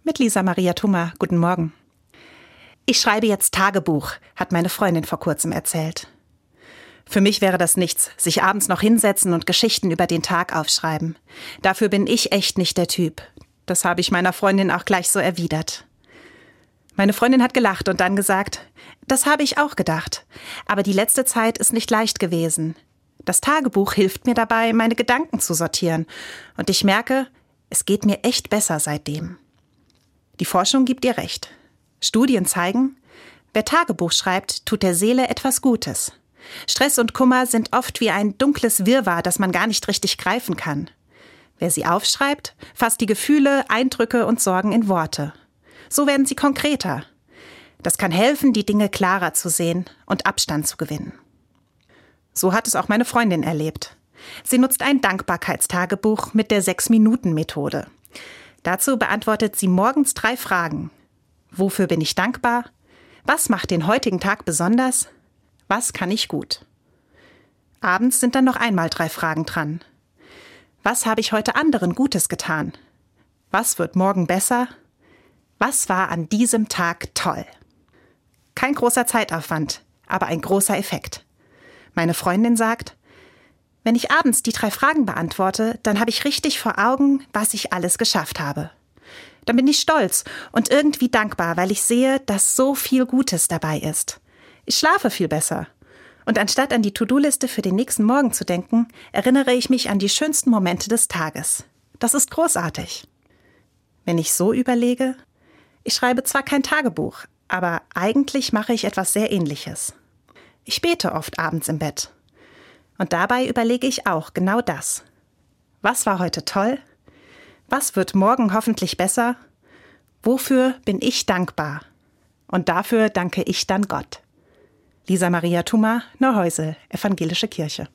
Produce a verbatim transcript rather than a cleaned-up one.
Mit Lisa Maria Thuma. Guten Morgen. Ich schreibe jetzt Tagebuch, hat meine Freundin vor kurzem erzählt. Für mich wäre das nichts, sich abends noch hinsetzen und Geschichten über den Tag aufschreiben. Dafür bin ich echt nicht der Typ. Das habe ich meiner Freundin auch gleich so erwidert. Meine Freundin hat gelacht und dann gesagt, das habe ich auch gedacht. Aber die letzte Zeit ist nicht leicht gewesen. Das Tagebuch hilft mir dabei, meine Gedanken zu sortieren. Und ich merke, es geht mir echt besser seitdem. Die Forschung gibt ihr recht. Studien zeigen, wer Tagebuch schreibt, tut der Seele etwas Gutes. Stress und Kummer sind oft wie ein dunkles Wirrwarr, das man gar nicht richtig greifen kann. Wer sie aufschreibt, fasst die Gefühle, Eindrücke und Sorgen in Worte. So werden sie konkreter. Das kann helfen, die Dinge klarer zu sehen und Abstand zu gewinnen. So hat es auch meine Freundin erlebt. Sie nutzt ein Dankbarkeitstagebuch mit der Sechs-Minuten-Methode. Dazu beantwortet sie morgens drei Fragen. Wofür bin ich dankbar? Was macht den heutigen Tag besonders? Was kann ich gut? Abends sind dann noch einmal drei Fragen dran. Was habe ich heute anderen Gutes getan? Was wird morgen besser? Was war an diesem Tag toll? Kein großer Zeitaufwand, aber ein großer Effekt. Meine Freundin sagt, wenn ich abends die drei Fragen beantworte, dann habe ich richtig vor Augen, was ich alles geschafft habe. Dann bin ich stolz und irgendwie dankbar, weil ich sehe, dass so viel Gutes dabei ist. Ich schlafe viel besser. Und anstatt an die To-Do-Liste für den nächsten Morgen zu denken, erinnere ich mich an die schönsten Momente des Tages. Das ist großartig. Wenn ich so überlege, ich schreibe zwar kein Tagebuch, aber eigentlich mache ich etwas sehr Ähnliches. Ich bete oft abends im Bett. Und dabei überlege ich auch genau das. Was war heute toll? Was wird morgen hoffentlich besser? Wofür bin ich dankbar? Und dafür danke ich dann Gott. Lisa Maria Thuma, Neuhäusel, Evangelische Kirche.